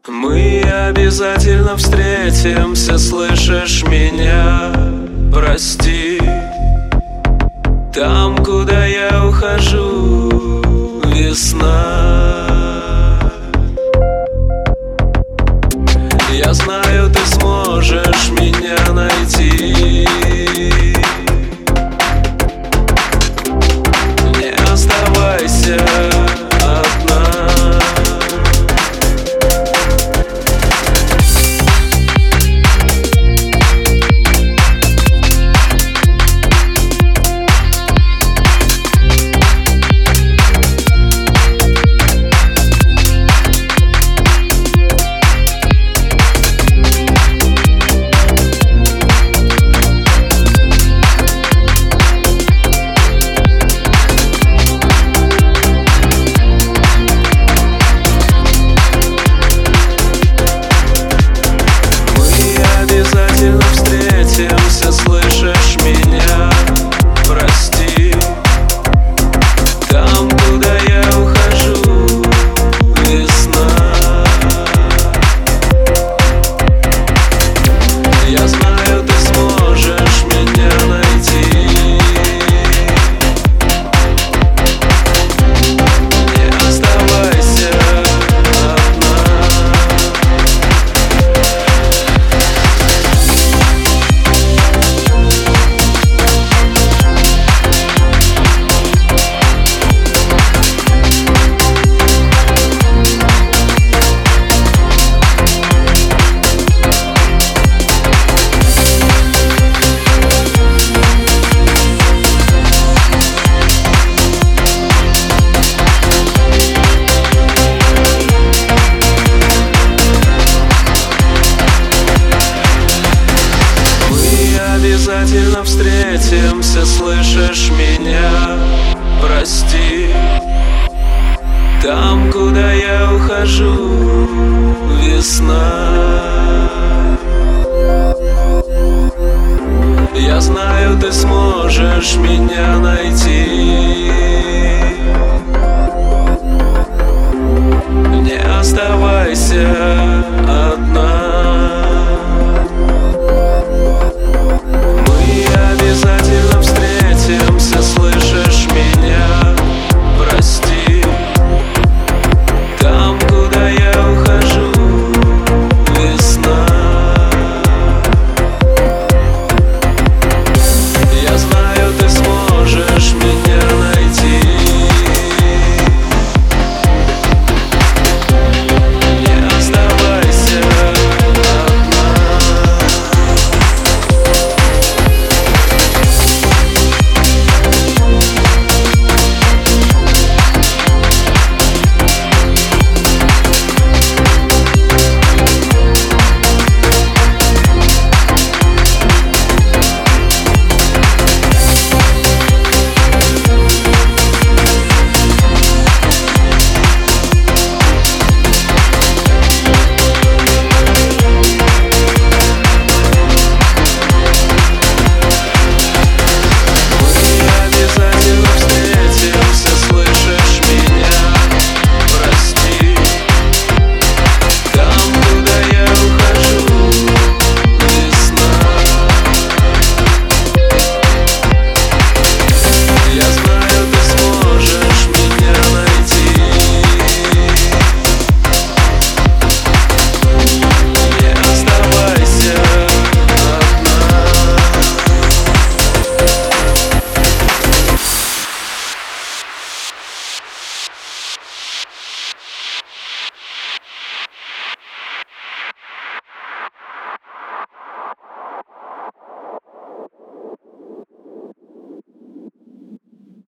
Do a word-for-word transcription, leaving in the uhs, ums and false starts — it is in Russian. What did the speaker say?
Мы обязательно встретимся, слышишь меня? Прости. Там, куда я ухожу, весна. Я знаю, ты сможешь меня найти. Не оставайся одна. Встретимся, слышишь меня? Прости. Там, куда я ухожу, весна. Я знаю, ты сможешь меня найти. Не оставайся одна. Обязательно встретимся, слышишь меня? Прости. Там, куда я ухожу, весна. Я знаю, ты сможешь меня найти.